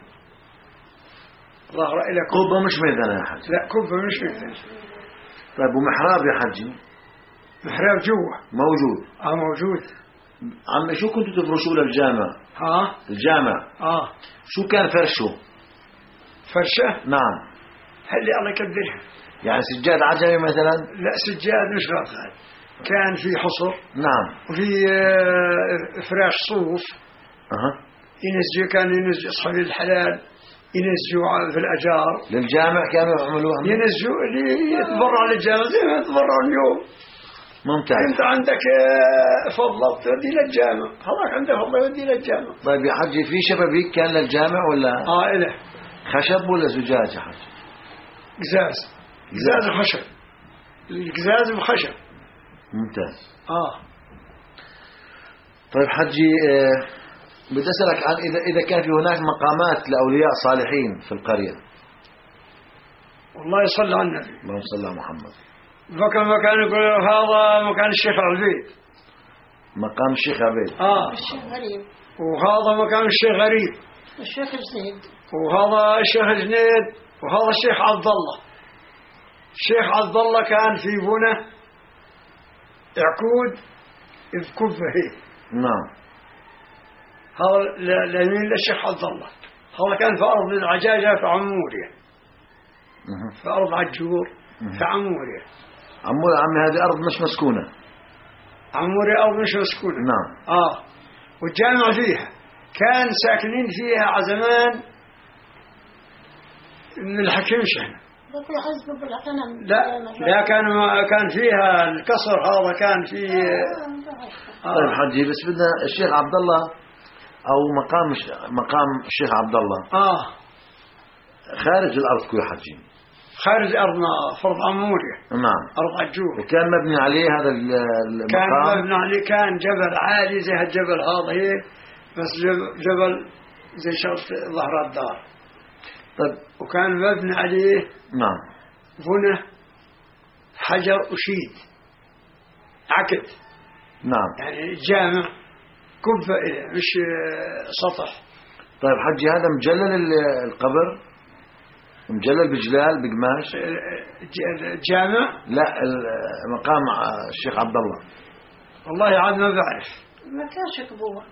ظهره إلى كبة. كبة مش ميدنة يا حجي؟ لا كبة مش ميدنة. طيب ومحراب يا حجي؟ محراب جوا موجود. اه موجود. عمي شو كنتوا تفرشوا للجامع؟ ها؟ الجامع اه شو كان فرشه؟ فرشة؟ نعم. هل الله يقدرها. يعني سجاد عجمي مثلا؟ لا سجاد مش غلط، كان في حصر. نعم. وفي فراش صوف. أها. ينسجوا، كان ينسجوا أصحاب الحلال ينسجوا في الأجار للجامع كانوا يعملوها؟ ينسجوا اللي يتبرع للجامع زي ما يتبرع اليوم. ممتاز. أنت عندك فضلة تودي للجامع، هذاك عنده فضلة يودي للجامع. طيب يا حجي في شبابيك كان للجامع ولا؟ آه إله. خشب ولا زجاج يا حجي؟ قزاز. قزاز وخشب. القزاز وخشب. ممتاز. آه. طيب حجي آه بدي أسألك عن إذا إذا كان في هناك مقامات لأولياء صالحين في القرية. والله يصلي على النبي. اللهم صل على محمد. فكان مكان يقول هذا مكان الشيخ عبيد. مقام الشيخ عبيد. آه. الشيخ غريب. وهذا مكان الشيخ غريب. الشيخ جنيد. وهذا الشيخ جنيد، وهذا الشيخ عبد الله. الشيخ عبد الله كان في بنى يعقود في كفه هي. نعم. هذا اليمين للشيخ عبد الله. هذا كان في أرض العجاجة في عمورية. في أرض عجور في عمورية. عمورية عمي هذه أرض مش مسكونة. عمورية أرض مش مسكونة. نعم. آه. والجامع فيها كان ساكنين فيها عزمان من الحكيم شهنا. لا لا كان كان فيها القصر، هذا كان فيه. آه. طيب حجي بس بدنا الشيخ عبد الله أو مقام مقام الشيخ عبد الله. آه. خارج الأرض كل حجي. خارج أرضنا فرض عمورية. نعم. أرض عجور. وكان مبني عليه هذا المقام. كان مبني عليه، كان جبل عالي زي هالجبل هذا هي، بس جبل زي شرط ظهر الدار. طيب. وكان مبني عليه. نعم. بنى حجر وشيد عقد. نعم. يعني جامع كبة إليه مش سطح. طيب حجي هذا مجلل القبر؟ مجلل بجلال بقماش؟ الجامع؟ لا مقام الشيخ عبد الله. والله عاد ما بعرف. ما كانش قبور.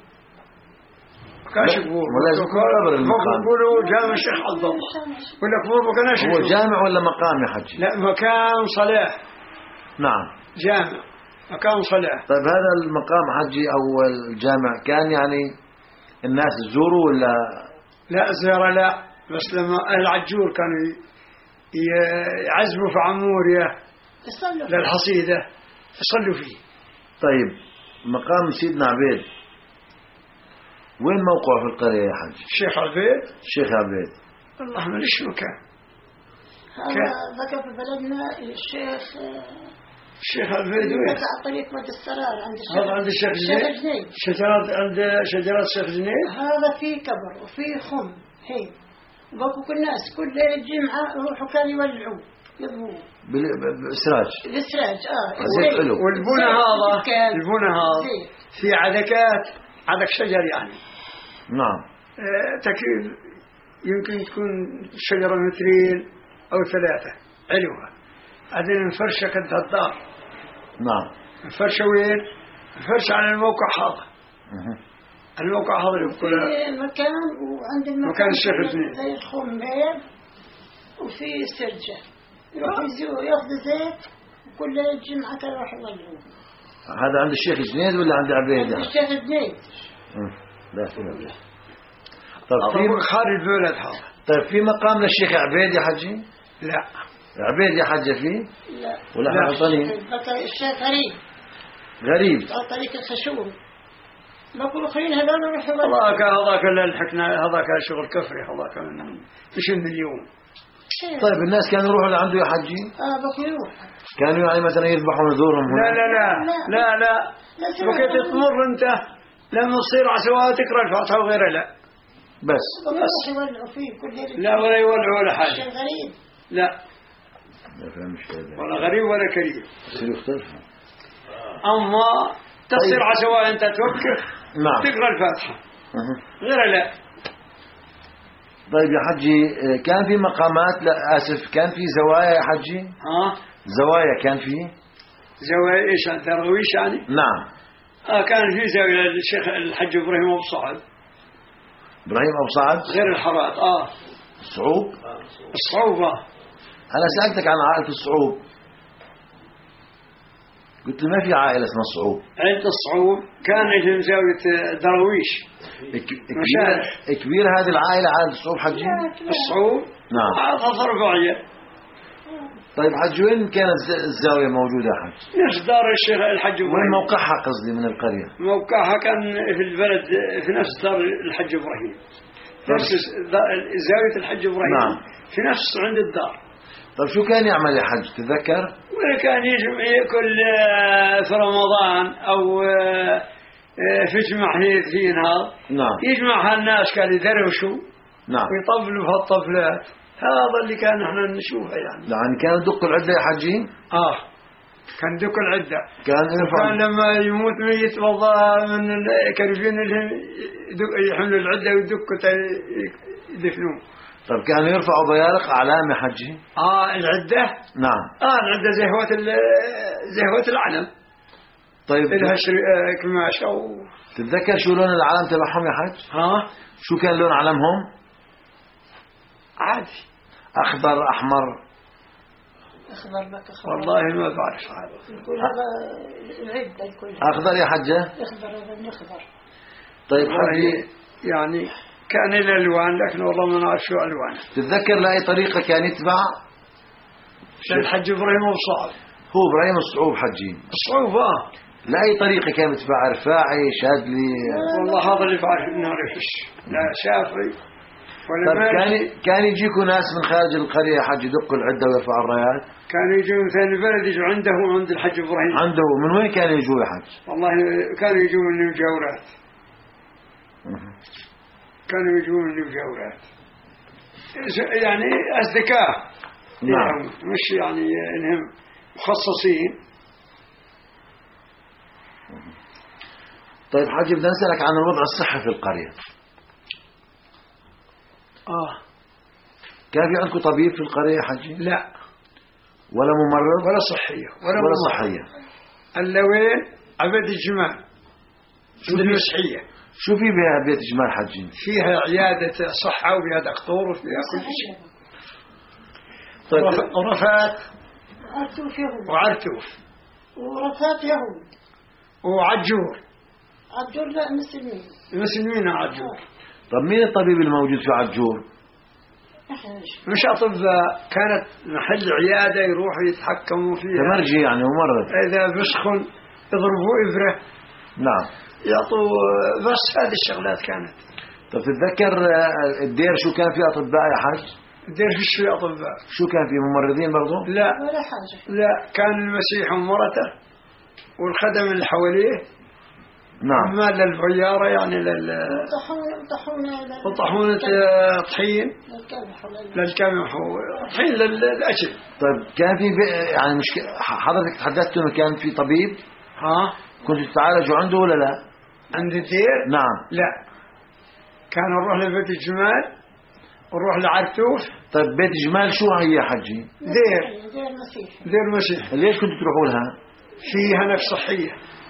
ما كانش قبور. ولا يكون قبر المقام. يقولوا جامع الشيخ عبد الله. ولا قبور ما كانش. هو جامع ولا مقام يا حجي؟ لا مكان صلاة. نعم. جامع مكان صلاة. طيب هذا المقام حجي أو الجامع كان يعني الناس تزوروا ولا؟ لا زيارة لا، بس لما أهل عجور كانوا يعزبوا في عمورية للحصيدة يصلوا فيه. طيب مقام سيدنا عبيد وين موقعه في القرية يا حج؟ الشيخ عبيد. الشيخ عبيد والله ما ليش مكان. هذا ذكر في بلدنا الشيخ الشيخ عبيد وين؟ على طريق مد السرار عند الشيخ. هذا عند الشيخ جنيد. شجرات عند شجرات الشيخ جنيد. هذا في كبر وفي خم هي. بقوا كل الناس كل ليلة الجمعة يروحوا كانوا يولعوا يضووا بالسراج. بالسراج اه. زيت حلو. والبنى هذا البنى هذا في عدكات، عدك شجر يعني. نعم. اه تكيل يمكن تكون شجرة مترين أو ثلاثة علوها. بعدين نفرشة قد الدار. نعم. نفرشة وين؟ نفرشة على الموقع هذا. الموقع هذا بكل في مكان، وعند المكان مكان الشيخ الاثنين زي الخمير وفي سرجة يروح يزور ياخذ زيت وكل الجمعة كان يروح يولعوه. هذا عند الشيخ جنيد ولا عند عبيد؟ عند الشيخ جنيد. لا في مبلغ. طيب في خارج البلد هذا. طيب في مقام للشيخ عبيد يا حجي؟ لا عبيد يا حجة فيه؟ لا ولا احنا غلطانين؟ الشيخ غريب غريب على طريق الخشوم. بقولوا خلينا هذول نروح هذاك هذاك اللي الحكنا هذاك شغل كفري هذاك مش من اليوم. طيب الناس كانوا يروحوا لعنده يا حجي؟ اه بقوا يروح. كانوا يعني مثلا يذبحوا نذورهم هنا؟ لا لا لا لا لا بقيت تمر انت لما تصير عسوات تقرا الفاتحه وغيرها لا بس بس يولعوا فيه كل لا ولا يولعوا ولا حاجه. غريب لا ما فهمش كذا ولا غريب ولا كريم. يصير يختلف. اما تصير عسوات انت توقف نعم تقرا الفاتحه أه. غيرها لا. طيب يا حجي كان في مقامات، لا آسف كان في زوايا يا حجي؟ ها زوايا كان في؟ زوايا ايش ترويش يعني؟ نعم. آه كان في زاوية الشيخ الحج إبراهيم أبو صعد. إبراهيم أبو صعد غير الحرات آه الصعوب؟ الصعوبة. أنا سألتك عن عائلة الصعوب، قلت لي ما في عائلة اسمها الصعوب. عائلة الصعوب كانت في زاوية درويش. كبير, كبير هذه العائلة عائلة الصعوب حجي؟ الصعوب نعم. عائلة رباعية. طيب حج وين كانت الزاوية موجودة يا حج؟ نفس دار الشيخ الحج إبراهيم. وين موقعها قصدي من القرية؟ موقعها كان في البلد في نفس دار الحج إبراهيم. نفس زاوية الحج إبراهيم. نعم. في نفس عند الدار. طيب شو كان يعمل يا حج تتذكر؟ وكان يجمع يأكل في رمضان أو في جمع في نهار. نعم. يجمع الناس كانوا يدروشوا. نعم. ويطبلوا في الطبلات. هذا اللي كان احنا نشوفه يعني. يعني كان يدق العدة يا حجي؟ اه كان يدق العدة. كان يرفع. كان لما يموت ميت والله من الكرفين اللي يحملوا العدة ويدقوا يدفنوه. طيب كانوا يرفعوا بيارق أعلام يا حجي؟ اه العدة؟ نعم. اه العدة زي هوة زي هوة العلم. طيب لها كماش او تتذكر شو لون العلم تبعهم يا حج؟ ها؟ شو كان لون علمهم؟ عادي. أخضر أحمر؟ أخضر بك أخضر. والله ما بعرف هذا. يقول هذا العدة الكل. أخضر يا حجة؟ أخضر هذا أخضر. طيب حجي يعني كان الألوان لكن والله ما نعرف شو ألوانه. تتذكر لأي طريقة كان يتبع؟ الحج إبراهيم وصعب. هو إبراهيم الصعوب حجي. الصعوب آه. لأي طريقة كان يتبع؟ رفاعي شاذلي؟ والله هذا اللي بعرف نعرفش. لا شافعي. طيب كان كان يجيكوا ناس من خارج القرية يا حج يدقوا العدة ويرفعوا الرايات؟ كانوا يجوا من ثاني بلد يجوا عنده وعند الحج إبراهيم. عنده من وين كانوا يجوا يا حج؟ والله كانوا يجوا من المجاورات. كانوا يجوا من المجاورات. يعني أصدقاء. نعم. مش يعني إنهم مخصصين. طيب حاج بدنا نسألك عن الوضع الصحي في القرية. آه. كان في عندكم طبيب في القرية يا حاجي؟ لا. ولا ممرض؟ ولا صحية. ولا, ولا صحية. إلا وين؟ عبيد الجمال. عند المسيحية. شو في بها بيت جمال حجي؟ فيها عيادة صحة وفيها دكتور وفيها كل شيء. طيب ورفات. عرتوف يهود. وعرتوف. ورفات يهود. وعجور. عجور لا مسلمين. المسلمين عجور. طب مين الطبيب الموجود في عجور؟ مش أطباء، كانت محل عيادة يروحوا يتحكموا فيها. تمرجي يعني ممرض. إذا بسخن يضربوا إبرة. نعم. يعطوا بس هذه الشغلات كانت. طب تتذكر الدير شو كان فيه أطباء يا حاج؟ الدير فيش فيه أطباء. شو كان فيه ممرضين برضو؟ لا ولا حاجة. لا كان المسيح ومرته والخدم اللي حواليه. نعم. ما للبيارة يعني لل. طحون طحون. وطحونة طحين. للكمح طحين للأكل. طيب كان في يعني مش حضرتك تحدثت إنه كان في طبيب؟ ها. كنتوا تتعالجوا عنده ولا لا؟ عند الدير؟ نعم. لا. كان نروح لبيت الجمال ونروح لعرتوف. طيب بيت جمال شو هي يا حجي؟ دير. دير مسيح. دير مسيح. ليش كنتوا تروحوا لها؟ فيها نفس صحية.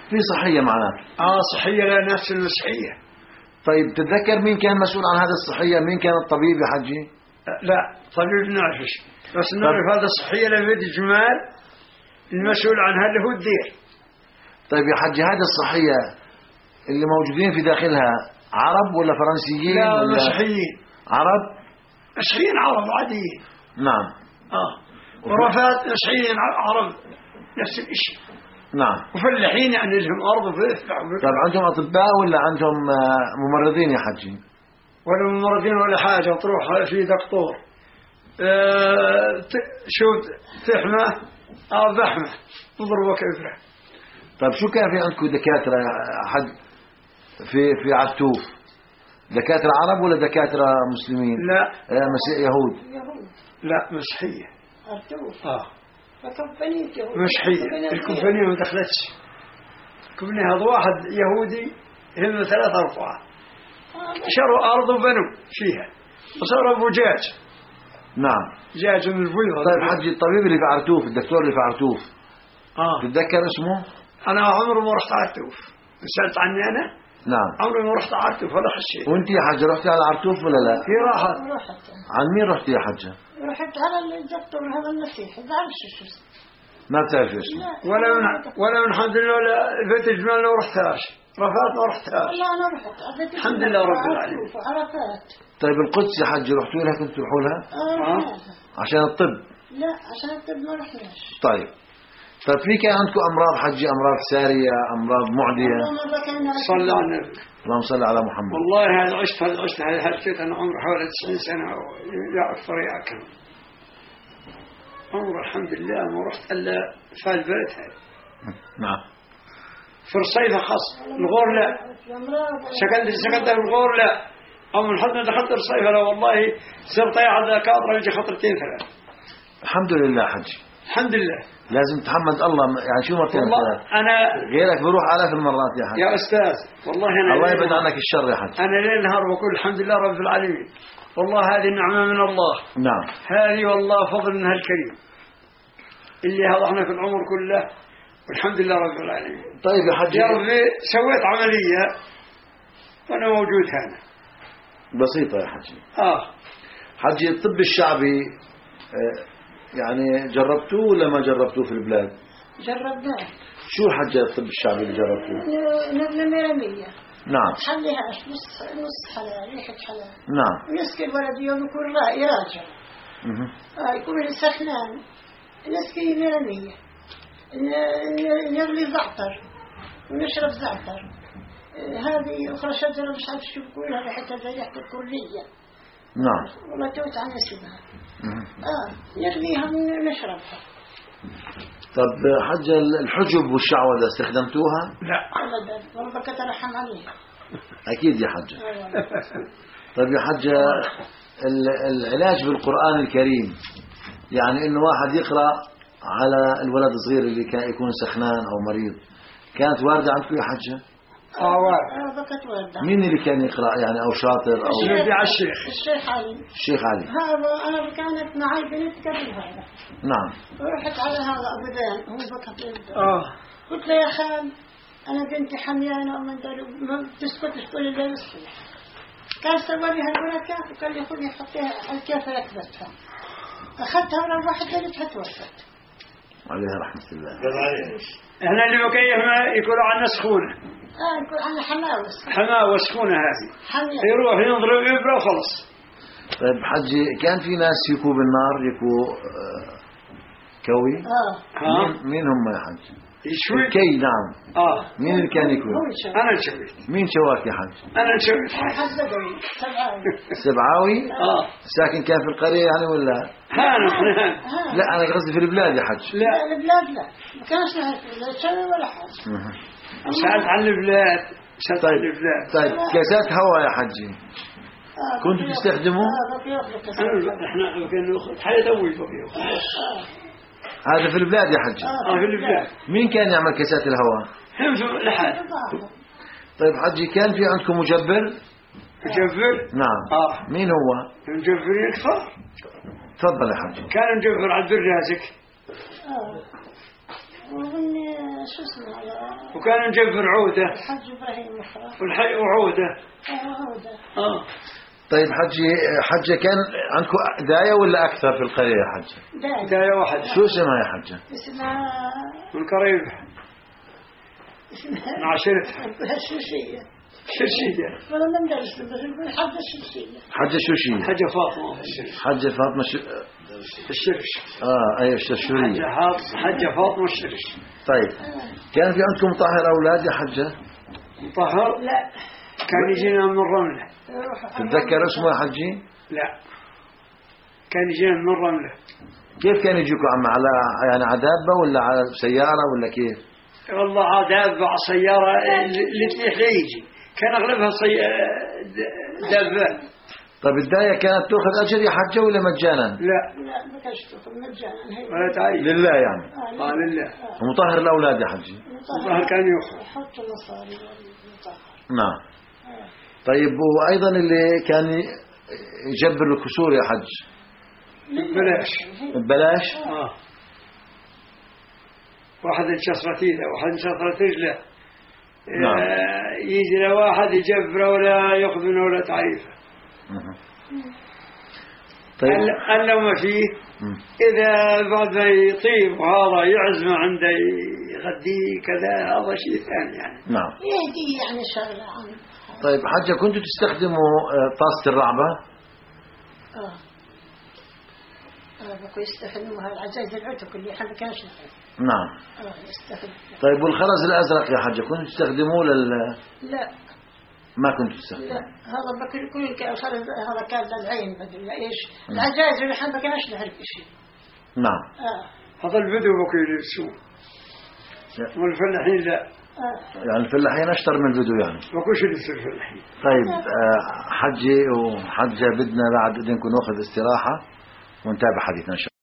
في صحية معناته. اه صحية لا نفس المسيحية. طيب تتذكر مين كان مسؤول عن هذه الصحية؟ مين كان الطبيب يا حجي؟ لا طبيب نعرفش، بس نعرف هذا الصحية لبيت جمال المسؤول عنها اللي هو الدير. طيب يا حجي هذه الصحية اللي موجودين في داخلها عرب ولا فرنسيين؟ لا ولا مسيحيين. عرب؟ مسيحيين عرب عاديين. نعم. اه ورفات مسيحيين عرب نفس الشيء. نعم. وفلاحين يعني لهم أرض وفلح. طيب عندهم أطباء ولا عندهم ممرضين يا حجي؟ ولا ممرضين ولا حاجة، تروح في دكتور أه شوف تحمى أو بحمة تضربك إبرة. طيب شو كان في عندكم دكاترة حد في في عتوف؟ دكاترة عرب ولا دكاترة مسلمين؟ لا آه مسيح يهود. يهود. لا مسيحية. عرفتوش؟ اه فكمبانية يهود. مسيحية. الكمبانية ما دخلتش. الكمبانية هذا واحد يهودي هم ثلاثة أربعة شروا أرض وبنوا فيها وصار أبو جاج. نعم. جاج من البيضة. طيب حجي الطبيب اللي في عرتوف، الدكتور اللي في عرتوف اه تتذكر اسمه؟ أنا عمري ما رحت عرتوف. سألت عني أنا؟ نعم. عمري ما رحت عرتوف ولا خشيت. وانت يا حجة رحتي على عرتوف ولا لا؟ هي راحت. رحت عن مين رحتي يا حجة؟ رحت على الدكتور هذا المسيحي، ما بعرفش شو اسمه. ما بتعرفي اسمه؟ لا. ولا من ولا من الحمد لله ولا بيت الجمال ما رحتهاش. رفات ما رحتهاش. لا أنا رحت. عرفت الحمد لله رب العالمين. عرفات. طيب القدس يا حجة رحتوا لها؟ كنتوا تروحوا لها؟ آه. عشان الطب؟ لا عشان الطب ما رحناش. طيب طيب في كان عندكم أمراض حجي، أمراض سارية، أمراض معدية؟ صلى على النبي. اللهم صل على محمد. والله هذا عشت هذا عشت هذا حسيت أنا عمري حوالي تسعين سنة يا أكثر يا أكثر. عمر الحمد لله ما رحت إلا في البلد هذا. نعم. في الصيف خاص الغور لا. سكنت سكنت في الغور لا. أو من حد دخلت الصيف لا والله صرت على كاطرة يجي خطرتين ثلاث. الحمد لله حجي. الحمد لله. لازم تحمد الله يعني شو مرتين ثلاث. أنا غيرك بروح آلاف المرات يا حجي. يا أستاذ والله أنا الله يبعد عنك الشر يا حجي. أنا ليل نهار بقول الحمد لله رب العالمين. والله هذه نعمة من الله. نعم. هذه والله فضل منها الكريم اللي هضحنا في العمر كله والحمد لله رب العالمين. طيب يا حجي. يا ربي سويت عملية وأنا موجود هنا. بسيطة يا حجي. آه. حجي الطب الشعبي يعني جربتوه ولا ما جربتوه في البلاد؟ جربناه. شو حجي الطب الشعبي اللي جربتوه؟ نبنى ميرمية. نعم. تحليهاش نص نص حلال ريحة حلال. نعم. نسقي الولد يوم يكون يراجع. آه يكون سخنان نسقي ميرمية. نغلي زعتر ونشرب زعتر. هذه أخرى شجرة مش عارف شو بقولها ريحتها زي ريحة الكلية. نعم. والله توت عن اسمها. آه نغليها ونشربها. طب حجة الحجب والشعوذة استخدمتوها؟ لا أبدا والله كترحم عليها. أكيد يا حجة. طيب يا حجة العلاج بالقرآن الكريم يعني إنه واحد يقرأ على الولد الصغير اللي كان يكون سخنان أو مريض كانت واردة عندكم يا حجة؟ آه واردة. مين اللي كان يقرأ يعني أو شاطر أو؟ الشيخ. الشيخ علي. الشيخ علي. هذا أنا كانت معي بنت قبل هذا. نعم. ورحت على هذا أبدان هو بكت. آه. قلت له يا خال أنا بنتي حميانة وما ما تسكت تقول لي الصبح. كان سوى لي هالبركة وقال لي خذي حطيها على كيف ركبتها. أخذتها ولا واحد لقيتها توفت. عليها رحمة الله. احنا اللي مكيف ما يقولوا عنا سخونة. اه يقول عنا حماوة. حماوة سخونة هذه. حمية. يروح ينضرب إبرة وخلص. طيب حجي كان في ناس يكوا بالنار يكوا آه كوي. اه. مين, مين هم يا حج؟ يشوي. الكي نعم. اه. مين اللي كان يكوي؟ أنا شويت. مين شواك يا حج؟ أنا شويت. حد بدوي سبعاوي. سبعاوي؟ اه. ساكن كان في القرية يعني ولا؟ هان ها. لا أنا قصدي في البلاد يا حج. لا البلاد لا. ما كانش نعرف لا شوي ولا حاجة. سألت عن البلاد. سألت عن البلاد. طيب كاسات هواء يا حجي. كنتوا تستخدموا؟ احنا كنا ناخذ حاجه دوي فوق. هذا في البلاد يا حجي. اه في البلاد. مين كان يعمل كاسات الهواء؟ هم لحد. طيب حجي كان في عندكم مجبر؟ مجبر؟ نعم. اه. مين هو؟ مجبرين كفار. تفضل يا حجي. كان مجبر عبد الرازق. اه. ومن شو اسمه على وكان نجبر عودة الحج إبراهيم محرم والحي وعودة. عودة. آه. طيب حجي حجة كان عندكم داية ولا أكثر في القرية يا حجة؟ داية داية واحدة. شو اسمها يا حجة؟ اسمها من قريب اسمها مع شركة الشرشية. شرشية. والله ما ندرس بس نقول حجة الشرشية. حجة شو شيء؟ حجة فاطمة حجة فاطمة شو... الشرش. آه أيوة الشرشورية. حجة فاطمة حجة فاطمة الشرش. طيب كان في عندكم طاهر أولاد يا حجة؟ مطهر لا كان يجينا من الرملة. تتذكر اسمه يا حجي؟ لا كان يجينا من الرملة. كيف كان يجيكم عم على يعني على دابة ولا على سيارة ولا كيف؟ والله عاد دابة سيارة اللي تليح يجي كان أغلبها سي... دابات. طيب الداية كانت تأخذ أجر يا حجة ولا مجانا؟ لا لا ما كانش تاخذ مجانا هي. ولا تعيش لله يعني. آه لله. ومطهر الأولاد يا حجي؟ الظهر كان يأخذ. حط المصاري والمطهر. نعم. طيب وأيضا اللي كان يجبر الكسور يا حج ببلاش. ببلاش؟ آه. واحد انشصرت ايده واحد انشصرت رجله. نعم. آه يجي لواحد يجبره ولا يأخذ منه ولا تعريفه. طيب قال له ما فيه إذا بعد ما يطيب وهذا يعزم عنده يغديه كذا هذا شيء ثاني يعني. نعم. يهدي يعني شغلة عنه. طيب حجة كنتوا تستخدموا طاسة الرعبة؟ اه اه بقوا يستخدموها العجاز العتق اللي احنا كانش نعرف. نعم. اه يستخدم. طيب والخرز الأزرق يا حجة كنتوا تستخدموه لل لا ما كنتوا تستخدموه؟ لا هذا بكل كل الخرز هذا كان للعين بدل لا ايش العجاز اللي احنا ما كانش نعرف شيء. نعم. اه هذا البدو بقوا يلبسوه والفلاحين لا. اه يعني الفلاحين أشطر من البدو يعني. بقوش يلبسوا الفلاحين. طيب آه، حجي وحجة بدنا بعد إذنكم نأخذ استراحة ونتابع حديثنا إن شاء الله.